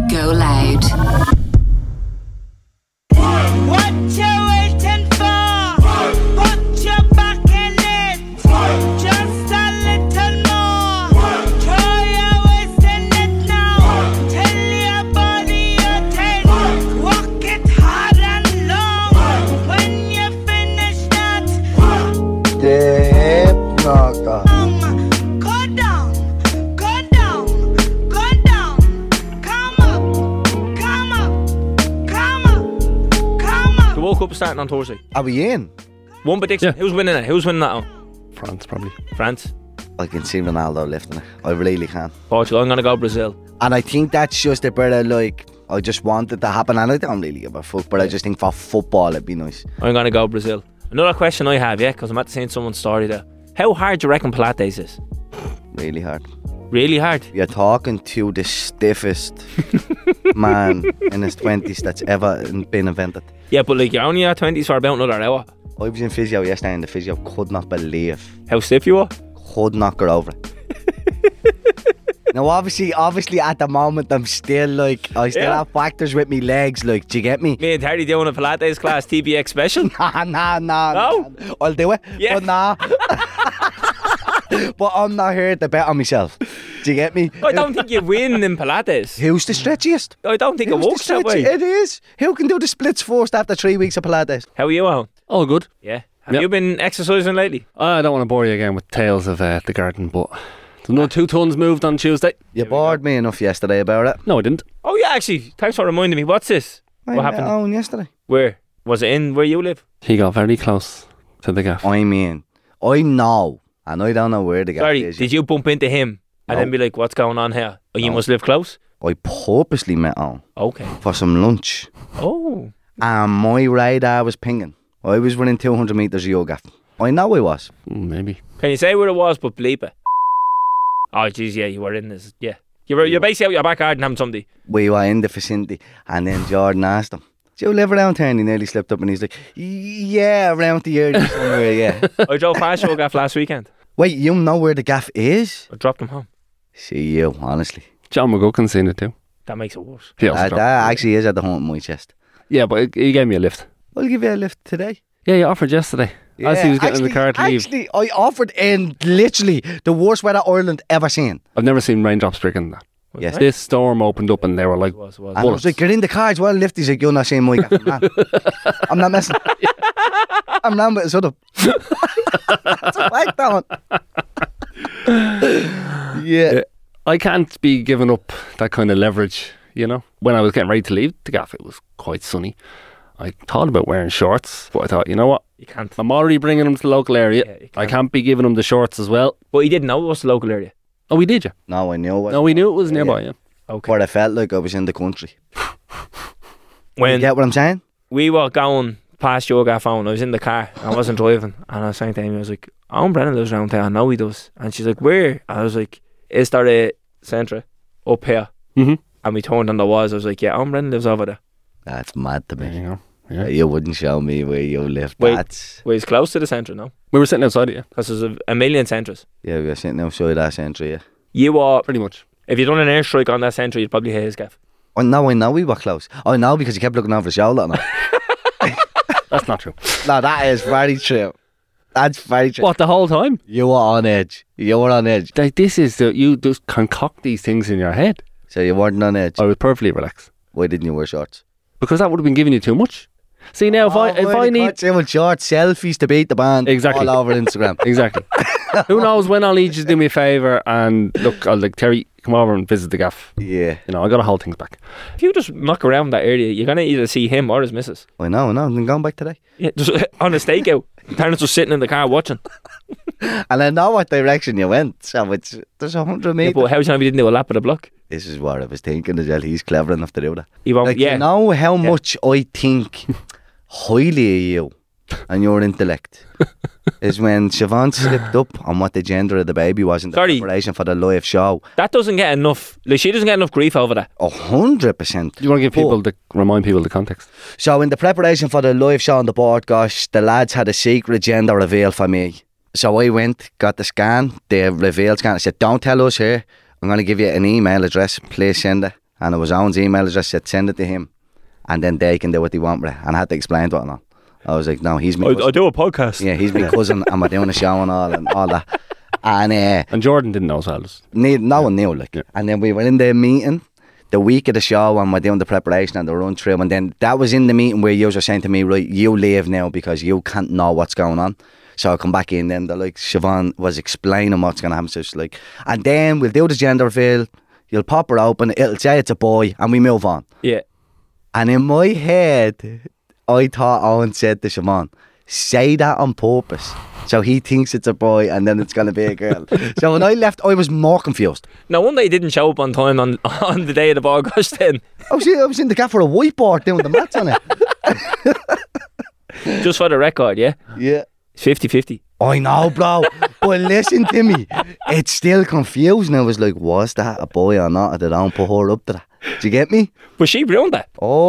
Go loud. What you waiting for? Put your back in it. Just a little more. Throw your waist in it now. Tell your body you're 10. Walk it hard and long. When you finish that, The hip knocker. go down, go down, go down. Come up, come up, come up, come up. The World Cup is starting on Thursday. Are we in? One prediction. Yeah. Who's winning it? Who's winning that one? France, probably. France. I can see Ronaldo lifting it. I really can. Portugal. I'm going to go Brazil. And I think that's just a bit of like, I just want it to happen. And I don't really give a fuck, but I just think for football it'd be nice. I'm going to go Brazil. Another question I have, because I'm at seeing someone's story there. How hard do you reckon Pilates is? Really hard. Really hard? You're talking to the stiffest man in his 20s that's ever been invented. Yeah, but like you're only at 20s for about another hour. I was in physio yesterday and the physio could not believe. How stiff you are? Could not get over it. Now obviously at the moment I'm still like, I still have factors with me legs, like, do you get me? Me and Terry doing a Pilates class TBX special. Nah. No? I'll do it. Yeah. But nah. But I'm not here to bet on myself. Do you get me? I don't think you win in Pilates. Who's the stretchiest? I don't think it Who's the works that way. It is. Who can do the splits first after 3 weeks of Pilates? How are you, Owen? All good. Yeah. Have Yep. you been exercising lately? I don't want to bore you again with tales of the garden, but there's another 2 tons moved on Tuesday. You bored me enough yesterday about it. No, I didn't. Oh yeah, actually. Thanks for reminding me. What's this? I What met happened? Owen yesterday. Where? Was it in where you live? He got very close to the gaff. I mean, I know, and I don't know where the guy Sorry, is. did you bump into him and No. then be like, what's going on here? Oh, you No. must live close? I purposely met Owen Okay. for some lunch, Oh. and my radar was pinging. I was running 200 metres of yoga. I know I was. Maybe. Can you say where it was but bleep it? Oh jeez, yeah, you were in this. Yeah. You're basically out your back garden having somebody. We were in the vicinity, and then Jordan asked him, "Do you live around here?" And he nearly slipped up, and he's like, "Yeah, around the area somewhere, yeah." I drove past your gaff last weekend. Wait, you know where the gaff is? I dropped him home. See you, honestly. John McGuckin's seen it too. That makes it worse. He also That dropped. actually is at the home of my chest. Yeah, but he gave me a lift. I'll give you a lift today. Yeah, you offered yesterday. As he was getting in the car to leave. Actually, I offered in literally the worst weather Ireland ever seen. I've never seen raindrops bigger than that. Yes. This storm opened up and they were like, It was. And I was like, get in the car as well, lift. He's like, you're not seeing my gaff. I'm not messing. I'm not messing. Shut up. That's a fact, that one. Yeah. I can't be giving up that kind of leverage, you know. When I was getting ready to leave the gaff, it was quite sunny. I thought about wearing shorts, but I thought, you know what? You can't. I'm already bringing them to the local area. Yeah, you I can't be giving them the shorts as well. But he didn't know it was the local area. Oh, we did, you? No, I knew it. No, we knew it was nearby, yeah. Okay. But I felt like I was in the country. When You get what I'm saying? we were going past your gaff phone, I was in the car. I wasn't driving. And I was saying to Amy, I was like, Owen Brennan lives around here. I know he does. And she's like, where? I was like, is there a centre up here? Mm-hmm. And we turned and there was. I was like, yeah, Owen Brennan lives over there. That's mad to There me. you go. Yeah. You wouldn't show me where you live. Wait. That's... Well, he's close to the centre now. We were sitting outside it, yeah. Because there's a million centres. Yeah, we were sitting outside that centre, yeah. You are, Pretty much. if you'd done an airstrike on that centre, you'd probably hit his gaff. I know we were close. I know because you kept looking over the shoulder. No, That's not true. no, that is very true. That's very true. What, the whole time? You were on edge. You were on edge. Like, this is you just concoct these things in your head. So you weren't on edge. I was perfectly relaxed. Why didn't you wear shorts? Because that would have been giving you too much. See, now, if I need... with shorts, selfies to beat the band. Exactly. All over Instagram. Exactly. Who knows when I'll need you to do me a favour and look, I'll like, Terry, come over and visit the gaff. Yeah. You know, I got to hold things back. If you just knock around that area, you're going to either see him or his missus. I know. I'm going back today. Yeah, just on a stakeout. Terence was sitting in the car watching. And I know what direction you went. So there's 100 Yeah, metres. but how do you know he didn't do a lap of the block? This is what I was thinking as well. He's clever enough to do that. He won't, Like, yeah. you know how much I think highly of you and your intellect is when Siobhan slipped up on what the gender of the baby was in the Sorry. preparation for the live show. That doesn't get enough. Like, she doesn't get enough grief over that. 100%. You want to give people remind people the context? So in the preparation for the live show on the board, gosh, the lads had a secret gender reveal for me. So I went, got the reveal scan. I said, don't tell us here. I'm going to give you an email address. Please send it. And it was Owen's email address, said send it to him. And then they can do what they want with it. And I had to explain to it and all. I was like, no, he's me. I do a podcast. Yeah, he's my cousin and we're doing a show and all that. And Jordan didn't know as well. no one knew, like. Yeah. And then we were in the meeting the week of the show and we're doing the preparation and the run through. And then that was in the meeting where you were saying to me, right, you leave now because you can't know what's going on. So I come back in, then they're like, Siobhan was explaining what's going to happen. So it's like, and then we'll do the gender reveal, you'll pop her open, it'll say it's a boy, and we move on. Yeah. And in my head, I thought Owen said to Siobhan, say that on purpose. So he thinks it's a boy and then it's going to be a girl. So when I left, I was more confused. No wonder he didn't show up on time on the day of the ball gosh then. I was in the gaff for a whiteboard doing the maths on it. Just for the record, yeah? Yeah. It's 50-50. I know, bro. But listen to me. It's still confusing. I was like, was that a boy or not? I don't put her up to that. Do you get me? But she ruined that.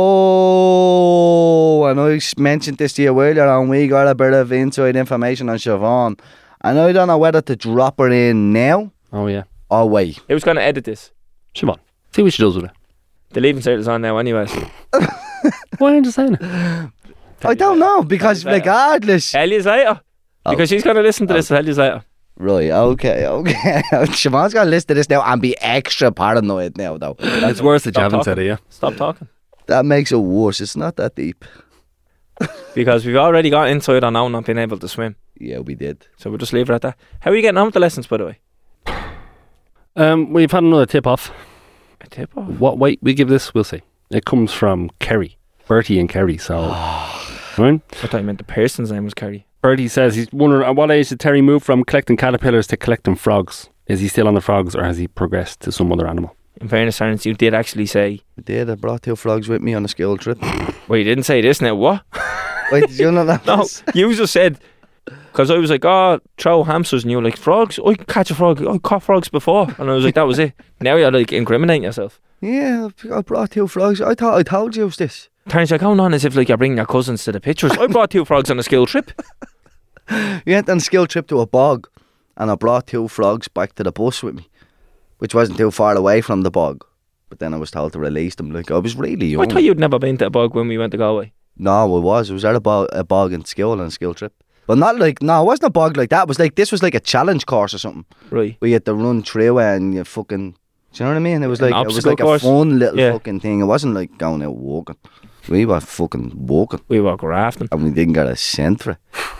Oh, and I mentioned this to you earlier on. We got a bit of inside information on Siobhan. And I don't know whether to drop her in now Oh, yeah. or wait. Who's going to edit this? Siobhan. See what she does with it. The leaving circle's on now anyways. Why aren't you saying it? I don't know, because regardless. Tell you later. Because she's going to listen to this. Tell you later. Right, okay. Siobhan's got to listen to this now and be extra paranoid now, though. It's worse that you Stop haven't talking. said it, yeah. Stop talking. That makes it worse. It's not that deep. Because we've already got inside on now not being able to swim. Yeah, we did. So we'll just leave it at that. How are you getting on with the lessons, by the way? We've had another tip off. A tip off? What weight we give this, we'll see. It comes from Kerry. Bertie and Kerry, so... right? I thought you meant the person's name was Kerry. Bertie says he's wondering at what age did Terry move from collecting caterpillars to collecting frogs? Is he still on the frogs or has he progressed to some other animal? In fairness, Terence, you did actually say... We did. I brought 2 frogs with me on a school trip. Well, you didn't say this now. What? Wait, did you know that? No, you just said... Because I was like, oh, throw hamsters. And you were like, frogs? I catch a frog. I caught frogs before. And I was like, that was it. Now you're like incriminating yourself. Yeah, I brought 2 frogs. I thought I told you this. Terence, you're going on as if like you're bringing your cousins to the pictures. I brought 2 frogs on a school trip. We went on a school trip to a bog and I brought 2 frogs back to the bus with me, which wasn't too far away from the bog. But then I was told to release them. Like, I was really young. I thought you'd never been to a bog when we went to Galway. No, I was. I was at a bog in school on a school trip. But not like, no, it wasn't a bog like that. It was like, this was like a challenge course or something. Right. Where you had to run through it and you fucking, do you know what I mean? It was like, obstacle a course? fun little Yeah. fucking thing. It wasn't like going out walking. We were fucking walking We were grafting. and we didn't get a cent for it.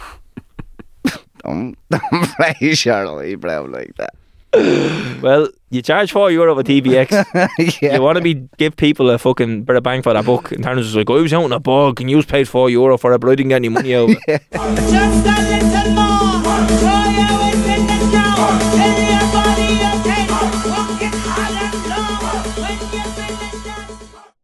I'm pretty sure I brown like that. Well, you charge €4 with TBX. Yeah. You want to give people a fucking bit of bang for that buck. And Terence was like, I was out in a bog and you paid €4 for it, but I didn't get any money out of it. Just a little more. Throw your waist in the ground. Tell your body okay. Walking hard and slow. When you finish that.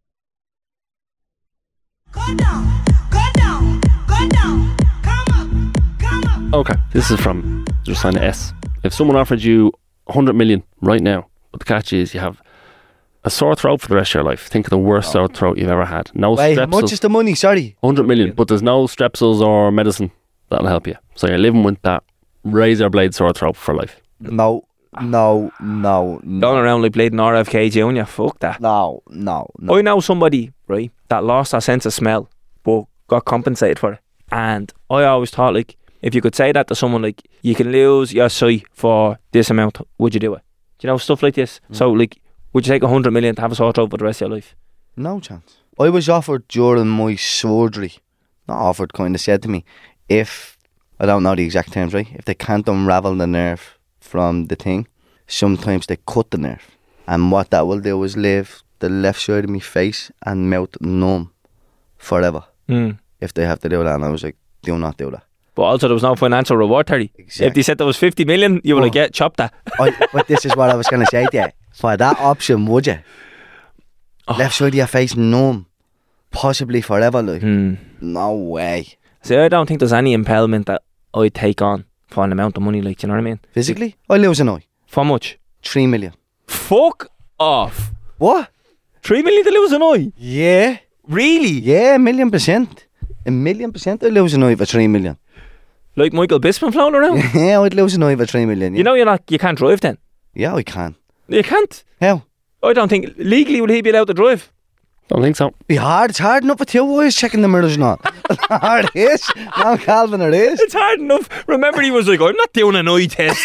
Go down. Go down. Go down. Come up. Come up. Okay, this is from just sign S. If someone offered you 100 million right now, but the catch is you have a sore throat for the rest of your life. Think of the worst sore throat you've ever had. No Wait, how much strepsils. is the money? Sorry. 100 million, but there's no strepsils or medicine that'll help you. So you're living with that razor blade sore throat for life. No. Going around like bleeding RFK Jr. Fuck that. No. I know somebody, right, that lost a sense of smell but got compensated for it. And I always thought, like, if you could say that to someone, like, you can lose your sight for this amount, would you do it? Do you know, stuff like this? So, like, would you take 100 million to have a sore throat for the rest of your life? No chance. I was offered during my surgery, not offered, kind of said to me, if, I don't know the exact terms, right, if they can't unravel the nerve from the thing, sometimes they cut the nerve. And what that will do is leave the left side of my face and mouth numb forever. If they have to do that. And I was like, do not do that. But also there was no financial reward, Terry. Exactly. If they said there was 50 million, you were like, yeah, chop that. But this is what I was going to say to you. For that option, would you? Left side of your face numb. Possibly forever, like. No way. See, I don't think there's any impediment that I'd take on for an amount of money, like, do you know what I mean? Physically? I lose an eye. For much? 3 million. Fuck off. What? 3 million to lose an eye? Yeah. Really? Yeah, 1,000,000%. 1,000,000% I'd lose an eye for 3 million. Like Michael Bisping floating around? Yeah, I'd lose an eye for 3 million. Yeah. You know you can't drive then? Yeah, I can. You can't? How? I don't think legally will he be allowed to drive. Don't think so. Be hard. It's hard enough with 2 boys checking the mirrors not. Hard it is. Now Calvin it is. It's hard enough. Remember, he was like, I'm not doing an eye test.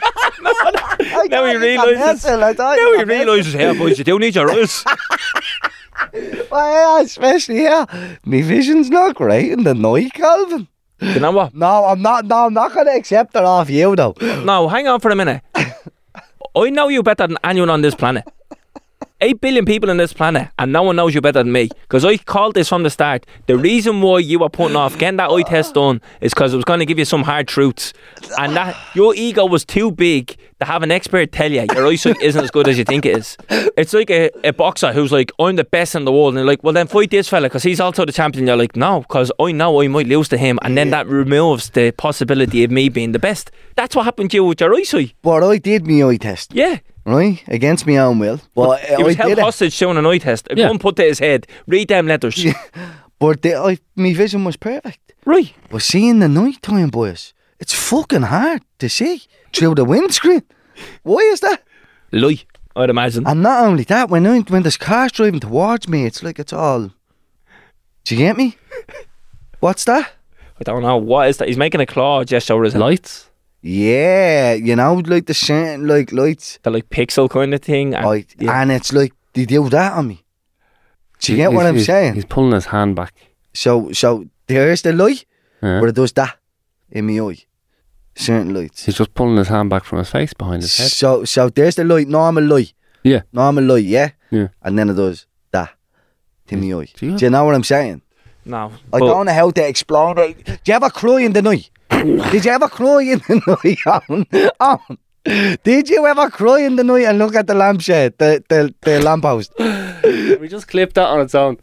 Now he realises. Now he realises, hey boys, you do need your eyes. Well, yeah, especially my vision's not great in the night, Calvin. You know what? No, I'm not going to accept it off you though. No, hang on for a minute. I know you better than anyone on this planet. 8 billion people on this planet, and no one knows you better than me, because I called this from the start. The reason why you were putting off getting that eye test done is because it was going to give you some hard truths, and that your ego was too big to have an expert tell you your eyesight isn't as good as you think it is. It's like a boxer who's like, I'm the best in the world, and they're like, well then fight this fella because he's also the champion. You're like, no, because I know I might lose to him, and then that removes the possibility of me being the best. That's what happened to you with your eyesight. But I did my eye test. Yeah. Right, against my own will. But He was held hostage showing an eye test. A gun put to his head. Read them letters. But my vision was perfect. Right. But seeing the night time, boys, it's fucking hard to see through the windscreen. Why is that? Lie, I'd imagine. And not only that, when there's cars driving towards me, it's like it's all... Do you get me? What's that? I don't know. What is that? He's making a claw gesture with his Lights? Yeah, you know, like the certain like lights. The like pixel kind of thing. And, Right, and it's like they do that on me. Do you get what I'm saying? He's pulling his hand back. So there's the light, Yeah. but it does that in my eye. Certain lights. He's just pulling his hand back from his face behind his head. So there's the light, normal light. Yeah. Normal light, yeah? Yeah. And then it does that to my eye. Do you- Do you know what I'm saying? No. I don't know how to explain it. Do you ever cry in the night? Did you ever cry in the night? Owen? Did you ever cry in the night and look at the lampshade, the lamppost? We just clipped that on its own.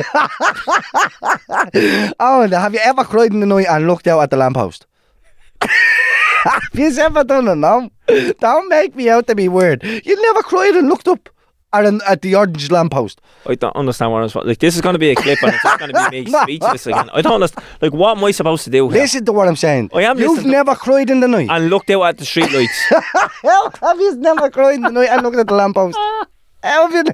Owen, have you ever cried in the night and looked out at the lamppost? Have you ever done it now? Don't make me out to be weird. You never cried and looked up at the orange lamppost. I don't understand what I'm like. This is going to be a clip and it's just going to be me speechless again. I don't understand. Like, what am I supposed to do here? Listen to what I'm saying. I am You've listening never cried in the night. and looked out at the street lights. Have you never cried in the night and looked at the lamppost? Have you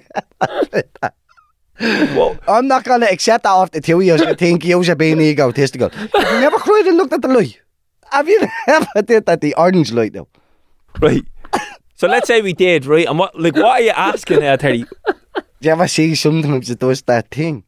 never? I'm not going to accept that off the two of you. I think you're being egotistical. You never cried and looked at the light. Have you ever did that, the orange light though? Right. So let's say we did, right? And what are you asking there, Terry? Do you ever see sometimes it does that thing?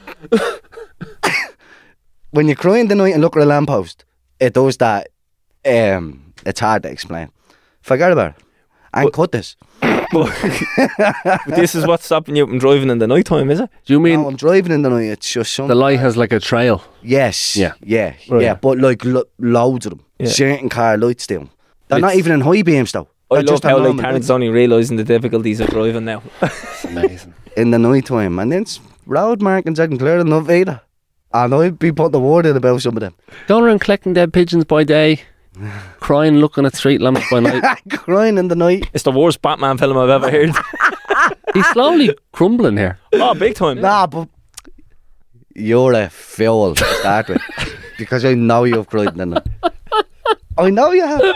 When you cry in the night and look at a lamppost, it does that. It's hard to explain. Forget about it. And cut this. But this is what's stopping you from driving in the night time, is it? Do you mean No, I'm driving in the night. It's just something. the light has like a trail? Yes. Yeah. Yeah. Right. Yeah. But like loads of them. Yeah. Certain car lights do. They're not It's- even in high beams though. I They're love just a how like normal Terrence light. only realising the difficulties of driving now. It's amazing. In the night time. And then it's road markings aren't clear enough either. And I'd be putting the word in about some of them. Going around collecting dead pigeons by day, crying, looking at street lamps by night. Crying in the night. It's the worst Batman film I've ever heard. He's slowly crumbling here. Oh, big time. Nah, but you're a fool to start with. Because I know you've cried in the night. I know you have.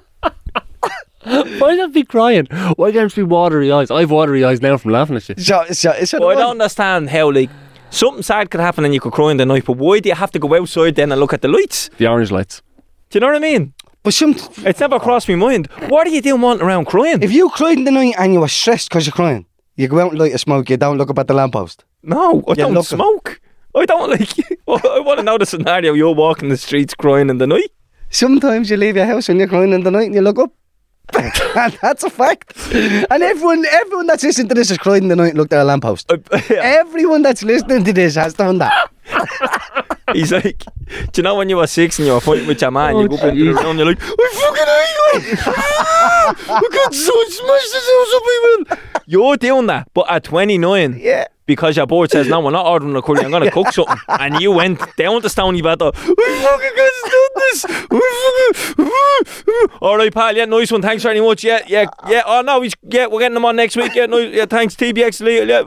Why not be crying? Why can't it be watery eyes? I've watery eyes now from laughing at you. So Well, I don't understand how, like, something sad could happen and you could cry in the night, but why do you have to go outside then and look at the lights? The orange lights. Do you know what I mean? But It's never crossed my mind. What are you doing wanting around crying? if you cried in the night and you were stressed because you're crying, you go out and light a smoke, you don't look up at the lamppost. No, I You're don't looking. smoke. I don't like. I want to know the scenario. You're walking the streets crying in the night. Sometimes you leave your house and you're crying in the night and you look up. And that's a fact. And everyone that's listening to this is crying in the night and looked at a lamppost. Everyone that's listening to this has done that. He's like, do you know when you were 6 and you were fighting with your man, you go up into the room, you're like, I fucking hate you. I got so smashed this house up, people. You're doing that, but at 29, Yeah. because your board says, no, we're not ordering a curry, I'm going to cook something. And you went down to Stony Batter, I fucking can't do this. All right, pal, yeah, nice one, thanks very much. Yeah. Oh, no, we're getting them on next week. Yeah, nice, yeah, thanks, TBX. Yeah.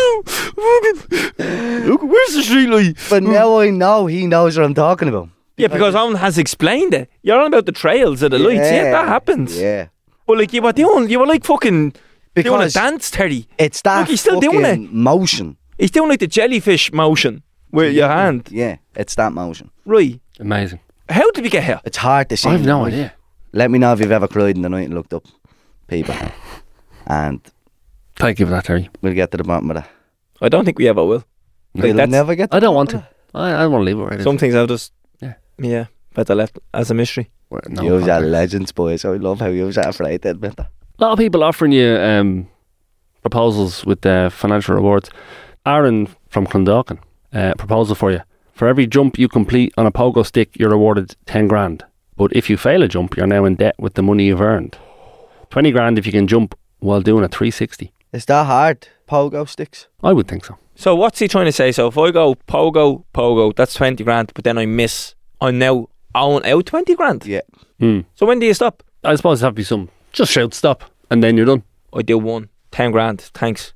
Look, where's the street light? But now I know he knows what I'm talking about. Yeah, because Owen has explained it. You're on about the trails of the lights. Yeah, that happens. Yeah. But like you were like fucking doing a Because dance, Terry. it's that Look, he's still fucking doing motion. He's doing like the jellyfish motion with your hand. Yeah, it's that motion. Right. Amazing. How did we get here? It's hard to see. I have no right? idea. Let me know if you've ever cried in the night and looked up people. And Thank you for that, Terry. we'll get to the bottom of that. I don't think we ever will. We'll that's- never get to I don't the want bottom to. I want to leave it where it is. Some things I'll just... Yeah. better left as a mystery. Where- of no it. You're contact. legends, boys. I love how you're afraid to admit that. A lot of people offering you proposals with financial rewards. Aaron from Clondalkin, proposal for you. For every jump you complete on a pogo stick, you're rewarded 10 grand. But if you fail a jump, you're now in debt with the money you've earned. 20 grand if you can jump while doing a 360. Is that hard? Pogo sticks? I would think so. So what's he trying to say? So if I go pogo, that's 20 grand, but then I miss, I'm now out 20 grand. Yeah. So when do you stop? I suppose there'd have to be some. Just shout stop, and then you're done. I do 10 grand, thanks.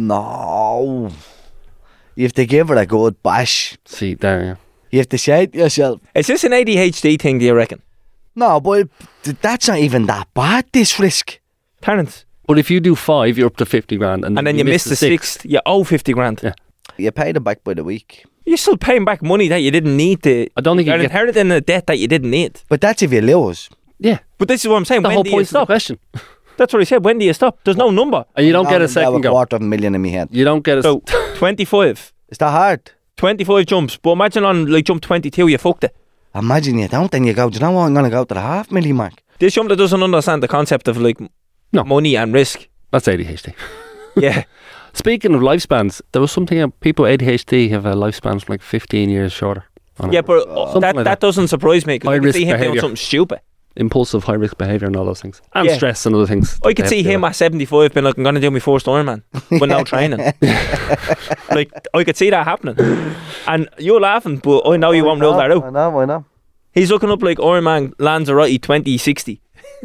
No. You have to give it a good bash. See, there, yeah. You have to say to yourself, Is this an ADHD thing, do you reckon? no, but that's not even that bad, this risk. Terence? But if you do 5, you're up to 50 grand. And And then you miss the sixth, you owe 50 grand. Yeah. You pay them back by the week. You're still paying back money that you didn't need to. I don't think you You're get inheriting a debt that you didn't need. But that's if you lose. Yeah. But this is what I'm saying. The When whole do you point of the stop? question. That's what he said. When do you stop? There's no number. And you don't get a Now second a go. $250,000 in my head. You don't get a... So 25. Is that hard? 25 jumps. But imagine on like jump 22, you fucked it. Imagine you don't, then you go, do you know what, I'm going to go to the $500,000 mark. This jump that doesn't understand the concept of like No. money and risk. That's ADHD. Yeah. Speaking of lifespans, there was something people with ADHD have a lifespan from like 15 years shorter. on Yeah, it. but Something that like that doesn't surprise me because I High can risk see him doing behaviour. something stupid. Impulsive, high risk behaviour and all those things. And Yeah. stress and other things. I could see him at 75 being like, I'm going to do my first Ironman with no training. Like, I could see that happening. And you're laughing, but I know you won't rule that out. I know. He's looking up like Ironman Lanzarote 2060.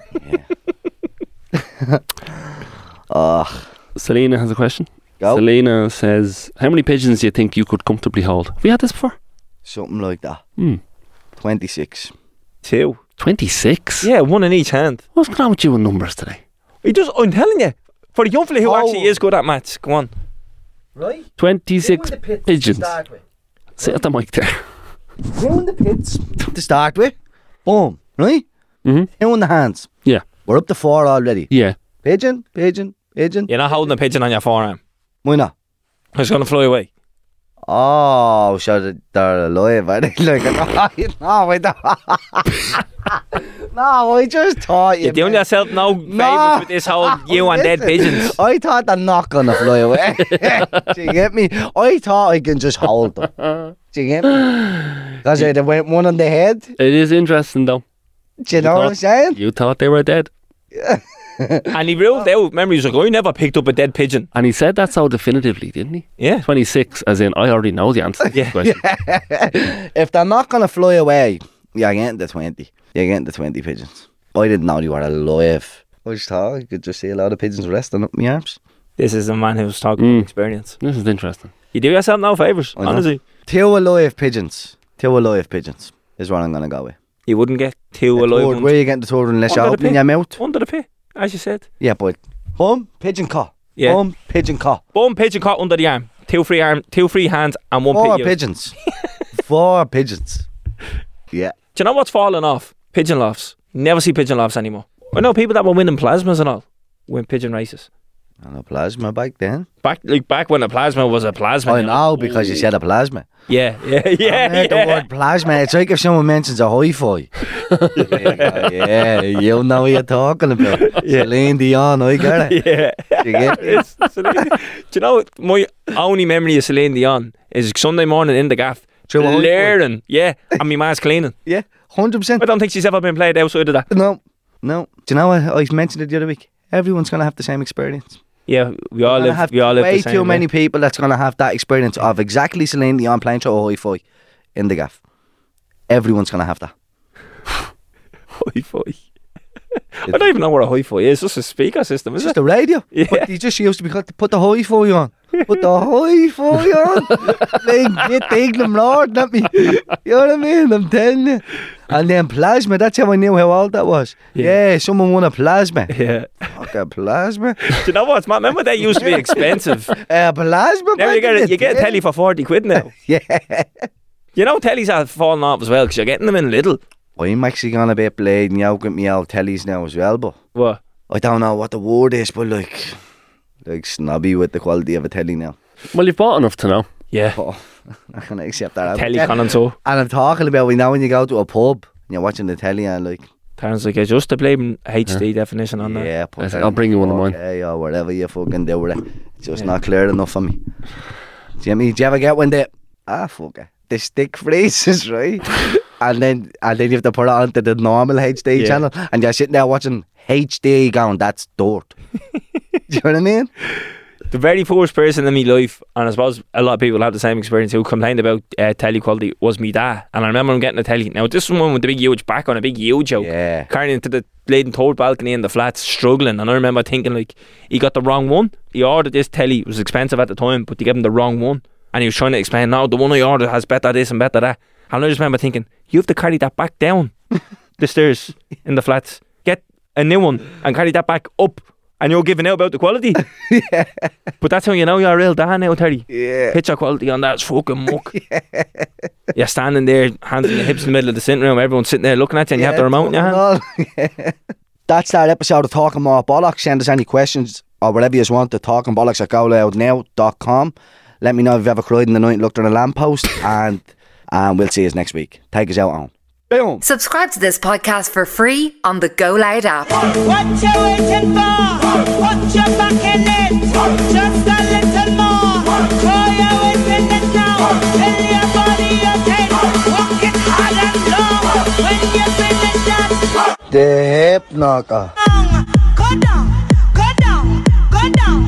Selena has a question. Go. Selena says, how many pigeons do you think you could comfortably hold? Have we had this before? Something like that. 26. 2. 26? Yeah, one in each hand. What's going on with you in numbers today? I'm telling you, for the young fella who Oh. actually is good at maths, go on. Right? 26 pigeons. Sit at the mic there. Down the pits to start with. Boom. Right? Mm-hmm. Down the hands. Yeah. We're up to 4 already. Yeah. Pigeon. You're not holding a pigeon on your forearm. Why not? It's going to fly away. Oh, so they're alive, are they? Like, no, wait. No, I just thought you. You're doing yourself no favours with this whole you and dead listen, pigeons. I thought they're not gonna fly away. Do you get me? I thought I can just hold them. Do you get me? Because they went one on the head. It is interesting though. Do you know what I'm saying? You thought they were dead. And he ruled out, remember, he was like, I never picked up a dead pigeon. And he said that so definitively, didn't he? Yeah. 26, as in, I already know the answer to Yeah. the question. If they're not gonna fly away, you're getting the 20. You're getting the 20 pigeons. I didn't know they were alive. I just thought I could just see a lot of pigeons resting up my arms. This is a man who's talking from experience. This is interesting. You do yourself no favours, I know. honestly. 2 alive pigeons. 2 alive pigeons is what I'm gonna go with. You wouldn't get 2 The alive third, ones where you getting the third unless you're Under the opening pit. your mouth? under the pit, as you said. Yeah, but boom, pigeon caught. Yeah. Boom, pigeon caught. One pigeon caught under the arm, 2 free hands, and 1 4 pit. pigeons. 4 pigeons. Yeah. Do you know what's falling off? Pigeon lofts. Never see pigeon lofts anymore. I know people that were winning plasmas and all win pigeon races. And a plasma back then. Back when a plasma was a plasma. I you know because you said a plasma. Yeah. I heard the word plasma. It's like if someone mentions a hi-fi. Yeah, you know what you're talking about. Celine Dion, I get it. Yeah. You get me? It's Celine. Do you know my only memory of Celine Dion is Sunday morning in the gaff, Through a hi-fi. learning, and my ma's cleaning. Yeah, 100%. I don't think she's ever been played outside of that. No. Do you know what? I mentioned it the other week. Everyone's going to have the same experience. Yeah, we all Gonna live. have We all live way the same too way. many people that's going to have that experience of exactly Celine Dion playing through a hi-fi in the gaff. Everyone's going to have that. Hi-fi. I don't even know what a hi-fi is. It's just a speaker system, It's is just it? a radio. Yeah. But you just used to be called to put the hi-fi on. Put the hi-fi on. Like, get England Lord, not me. You know what I mean? I'm telling you. And then plasma, that's how I knew how old that was. Yeah, someone won a plasma. Yeah. Okay, plasma. Do you know what, man? Remember they used to be expensive. Plasma. Now you get a telly for 40 quid now. Yeah. You know tellies are falling off as well because you're getting them in little. I'm actually gone a bit blading out with me old tellies now as well, but What? I don't know what the word is, but like snobby with the quality of a telly now. Well, you've bought enough to know. Yeah. Oh, I can accept that. Telly con and so. And I'm talking about when you go to a pub and you're watching the telly and like, Turns like just a blaming HD definition on that. yeah, I said, I'll bring you one of mine. Okay, or whatever you fucking do with it. It's just not clear enough for me. Jimmy, do you ever get when the the stick freezes, right? and then you have to put it onto the normal HD channel and you're sitting there watching HD going, that's dirt. Do you know what I mean? The very first person in my life, and I suppose a lot of people have the same experience, who complained about telly quality was me dad. And I remember him getting a telly. Now this was one with the big huge back on a big huge out, carrying into the bleeding third balcony in the flats, struggling. And I remember thinking like, he got the wrong one. He ordered this telly, it was expensive at the time, but they gave him the wrong one. And he was trying to explain, no, the one I ordered has better this and better that. And I just remember thinking, you have to carry that back down the stairs in the flats, get a new one and carry that back up. And you're giving out about the quality. Yeah. But that's how you know you're a real dad now, Terry. Yeah. Picture quality on that's fucking muck. You're standing there, hands on your hips in the middle of the sitting room, everyone's sitting there looking at you and you have the remote in your hand. That's our episode of Talking More Bollocks. Send us any questions or whatever you want to talkingbollocks@goloudnow.com. Let me know if you've ever cried in the night and looked on a lamppost, and we'll see you next week. Take us out on. Boom. Subscribe to this podcast for free on the Go Loud app. What you waiting for? Put your back in it. Just a little more. Throw your weight in it now. Tell your body okay. Walk it hard and long. When you finish that, The hip knocker. go down, go down, go down.